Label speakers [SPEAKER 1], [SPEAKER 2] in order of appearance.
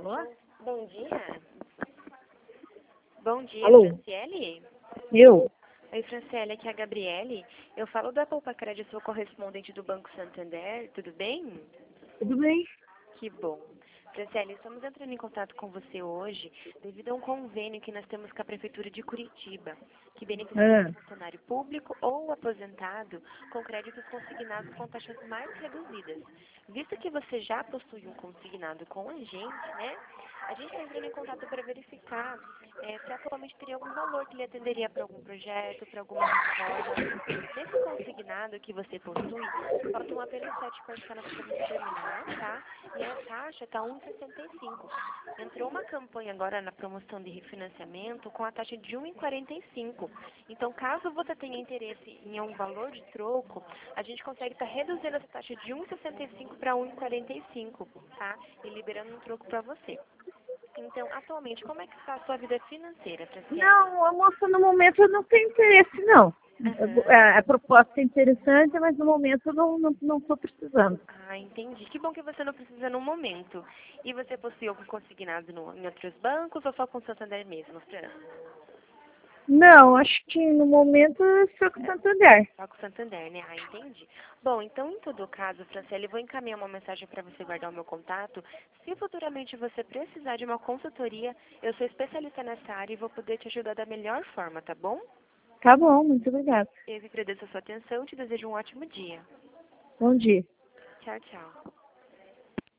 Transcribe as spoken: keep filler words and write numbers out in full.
[SPEAKER 1] Alô?
[SPEAKER 2] Bom dia. Bom dia,
[SPEAKER 1] Alô?
[SPEAKER 2] Franciele?
[SPEAKER 1] Eu?
[SPEAKER 2] Oi, Franciele, aqui é a Gabriele. Eu falo da Poupa Crédito, sou correspondente do Banco Santander, tudo bem?
[SPEAKER 1] Tudo bem?
[SPEAKER 2] Que bom. Franciele, estamos entrando em contato com você hoje devido a um convênio que nós temos com a Prefeitura de Curitiba, que beneficia
[SPEAKER 1] Ah,
[SPEAKER 2] o funcionário público ou aposentado com créditos consignados com taxas mais reduzidas. Visto que você já possui um consignado com a gente, né? A gente está entrando em contato para verificar eh, se atualmente teria algum valor que lhe atenderia para algum projeto, para alguma reforma. Nesse consignado que você possui, faltam apenas sete parcelas para você terminar, tá? E a taxa está um vírgula sessenta e cinco. Entrou uma campanha agora na promoção de refinanciamento com a taxa de um vírgula quarenta e cinco. Então, caso você tenha interesse em um valor de troco, a gente consegue estar reduzindo essa taxa de um vírgula sessenta e cinco para um vírgula quarenta e cinco, tá? E liberando um troco para você. Então, atualmente, como é que está a sua vida financeira, Franciele?
[SPEAKER 1] não, a moça, no momento eu não tenho interesse, não.
[SPEAKER 2] Aham.
[SPEAKER 1] A, a proposta é interessante, mas no momento eu não não não estou precisando.
[SPEAKER 2] Ah, entendi. Que bom que você não precisa no momento. E você possui algum consignado no, em outros bancos ou só com o Santander mesmo, Fran?
[SPEAKER 1] Não, acho que no momento eu estou com Santander.
[SPEAKER 2] Só com o Santander, né? Ah, entendi. Bom, então, em todo caso, Franciele, eu vou encaminhar uma mensagem para você guardar o meu contato. Se futuramente você precisar de uma consultoria, eu sou especialista nessa área e vou poder te ajudar da melhor forma, tá bom?
[SPEAKER 1] Tá bom, muito obrigada.
[SPEAKER 2] Eu que agradeço a sua atenção e te desejo um ótimo dia.
[SPEAKER 1] Bom dia.
[SPEAKER 2] Tchau, tchau.